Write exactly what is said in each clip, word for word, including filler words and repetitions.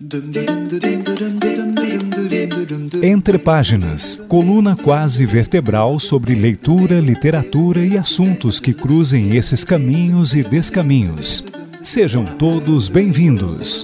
Entre Páginas, coluna quase vertebral sobre leitura, literatura e assuntos que cruzem esses caminhos e descaminhos. Sejam todos bem-vindos.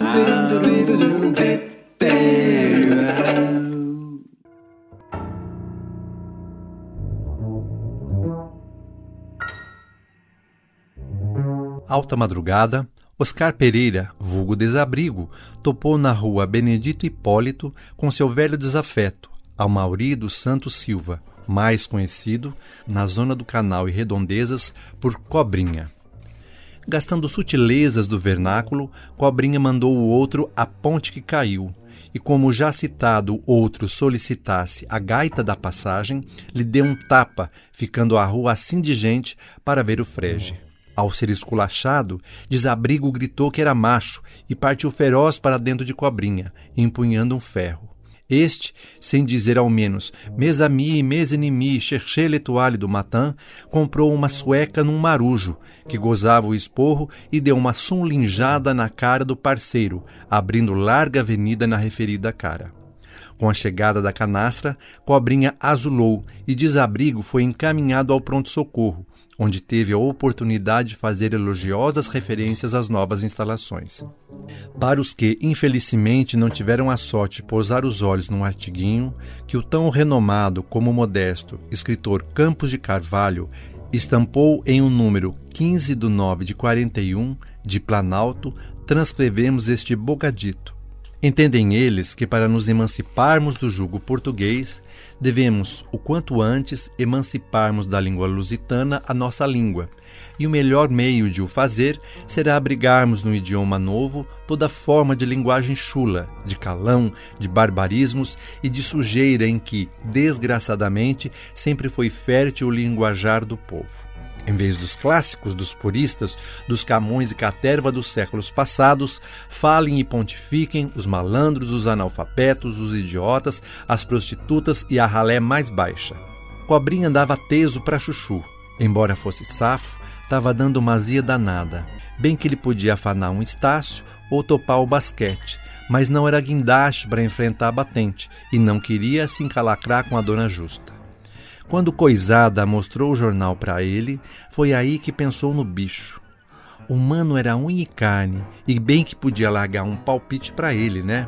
Alta madrugada, Oscar Pereira, vulgo Desabrigo, topou na rua Benedito Hipólito com seu velho desafeto, Amauri dos Santos Silva, mais conhecido, na zona do Canal e Redondezas, por Cobrinha. Gastando sutilezas do vernáculo, Cobrinha mandou o outro a ponte que caiu, e como já citado o outro solicitasse a gaita da passagem, lhe deu um tapa, ficando a rua assim de gente para ver o frege. Ao ser esculachado, Desabrigo gritou que era macho e partiu feroz para dentro de Cobrinha, empunhando um ferro. Este, sem dizer ao menos mes amis, mes ennemis, cherchez l'étoile do matin, comprou uma sueca num marujo, que gozava o esporro e deu uma sunlinjada na cara do parceiro, abrindo larga avenida na referida cara. Com a chegada da canastra, Cobrinha azulou e Desabrigo foi encaminhado ao pronto-socorro, onde teve a oportunidade de fazer elogiosas referências às novas instalações. Para os que, infelizmente, não tiveram a sorte de pousar os olhos num artiguinho que o tão renomado como modesto escritor Campos de Carvalho estampou em um número quinze de nove de quarenta e um de Planalto, transcrevemos este bogadito. Entendem eles que para nos emanciparmos do jugo português, devemos, o quanto antes, emanciparmos da língua lusitana a nossa língua, e o melhor meio de o fazer será abrigarmos no idioma novo toda forma de linguagem chula, de calão, de barbarismos e de sujeira em que, desgraçadamente, sempre foi fértil o linguajar do povo. Em vez dos clássicos, dos puristas, dos Camões e Caterva dos séculos passados, falem e pontifiquem os malandros, os analfabetos, os idiotas, as prostitutas e a ralé mais baixa. Cobrinha andava teso para chuchu. Embora fosse safo, estava dando uma azia danada. Bem que ele podia afanar um Estácio ou topar o basquete, mas não era guindaste para enfrentar a batente e não queria se encalacrar com a dona Justa. Quando Coisada mostrou o jornal para ele, foi aí que pensou no bicho. O mano era unha e carne, e bem que podia largar um palpite para ele, né?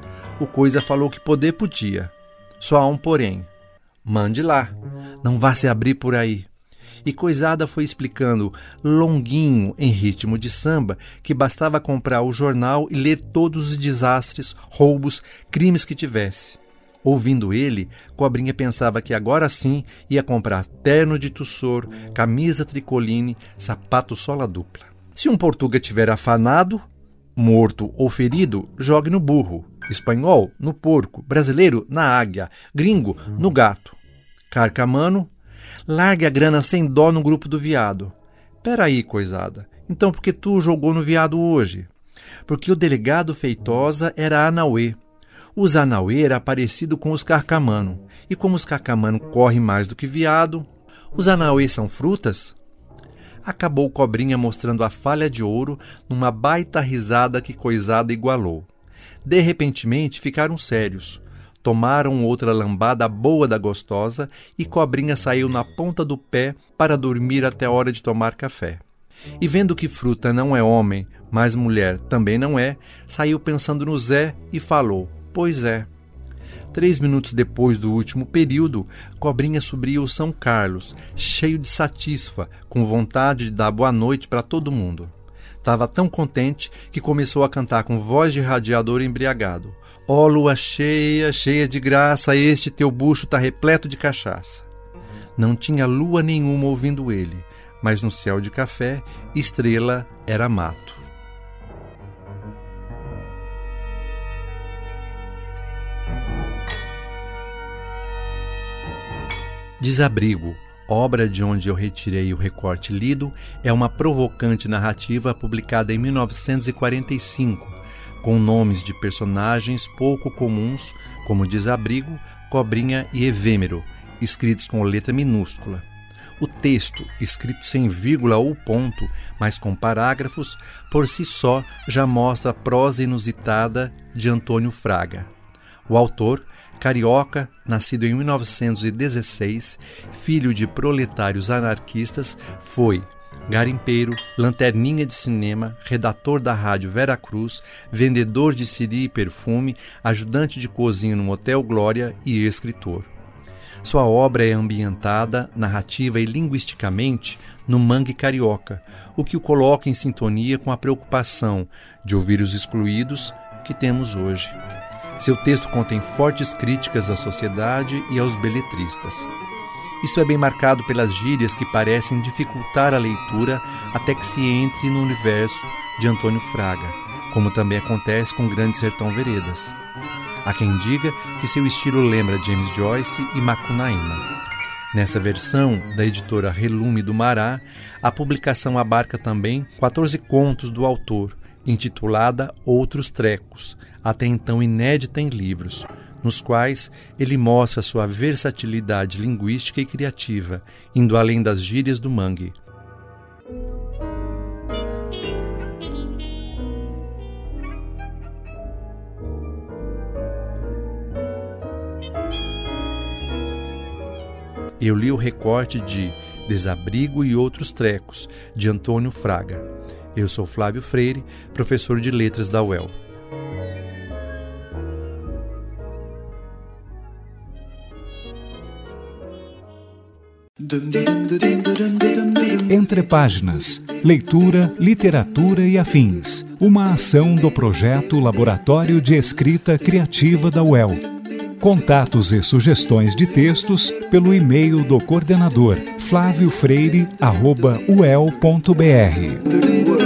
O Coisa falou que poder podia. Só há um porém. Mande lá, não vá se abrir por aí. E Coisada foi explicando, longuinho, em ritmo de samba, que bastava comprar o jornal e ler todos os desastres, roubos, crimes que tivesse. Ouvindo ele, Cobrinha pensava que agora sim ia comprar terno de tussor, camisa tricoline, sapato sola dupla. Se um portuga tiver afanado, morto ou ferido, jogue no burro. Espanhol, no porco. Brasileiro, na águia. Gringo, no gato. Carcamano, largue a grana sem dó no grupo do viado. Peraí, Coisada, então por que tu jogou no viado hoje? Porque o delegado Feitosa era Anauê. Os Anauê era parecido com os carcamano, e como os carcamano correm mais do que viado, os Anauê são frutas? Acabou Cobrinha mostrando a falha de ouro numa baita risada que Coisada igualou. De repentemente ficaram sérios, tomaram outra lambada boa da gostosa e Cobrinha saiu na ponta do pé para dormir até a hora de tomar café. E vendo que fruta não é homem, mas mulher também não é, saiu pensando no Zé e falou: pois é. Três minutos depois do último período, Cobrinha subia o São Carlos, cheio de satisfa, com vontade de dar boa noite para todo mundo. Estava tão contente que começou a cantar com voz de radiador embriagado. Ó lua cheia, cheia de graça, este teu bucho tá repleto de cachaça. Não tinha lua nenhuma ouvindo ele, mas no céu de café, estrela era mato. Desabrigo, obra de onde eu retirei o recorte lido, é uma provocante narrativa publicada em mil novecentos e quarenta e cinco, com nomes de personagens pouco comuns, como Desabrigo, Cobrinha e Evêmero, escritos com letra minúscula. O texto, escrito sem vírgula ou ponto, mas com parágrafos, por si só já mostra a prosa inusitada de Antônio Fraga. O autor, carioca, nascido em mil novecentos e dezesseis, filho de proletários anarquistas, foi garimpeiro, lanterninha de cinema, redator da rádio Veracruz, vendedor de siri e perfume, ajudante de cozinha no Motel Glória e escritor. Sua obra é ambientada, narrativa e linguisticamente, no mangue carioca, o que o coloca em sintonia com a preocupação de ouvir os excluídos que temos hoje. Seu texto contém fortes críticas à sociedade e aos beletristas. Isto é bem marcado pelas gírias que parecem dificultar a leitura até que se entre no universo de Antônio Fraga, como também acontece com Grande Sertão Veredas. Há quem diga que seu estilo lembra James Joyce e Macunaíma. Nessa versão da editora Relume do Mará, a publicação abarca também quatorze contos do autor, intitulada Outros Trecos, até então inédita em livros, nos quais ele mostra sua versatilidade linguística e criativa, indo além das gírias do mangue. Eu li o recorte de Desabrigo e Outros Trecos, de Antônio Fraga. Eu sou Flávio Freire, professor de Letras da U E L. Entre Páginas, Leitura, Literatura e Afins. Uma ação do projeto Laboratório de Escrita Criativa da U E L. Contatos e sugestões de textos pelo e-mail do coordenador flavio freire arroba u e l ponto b r.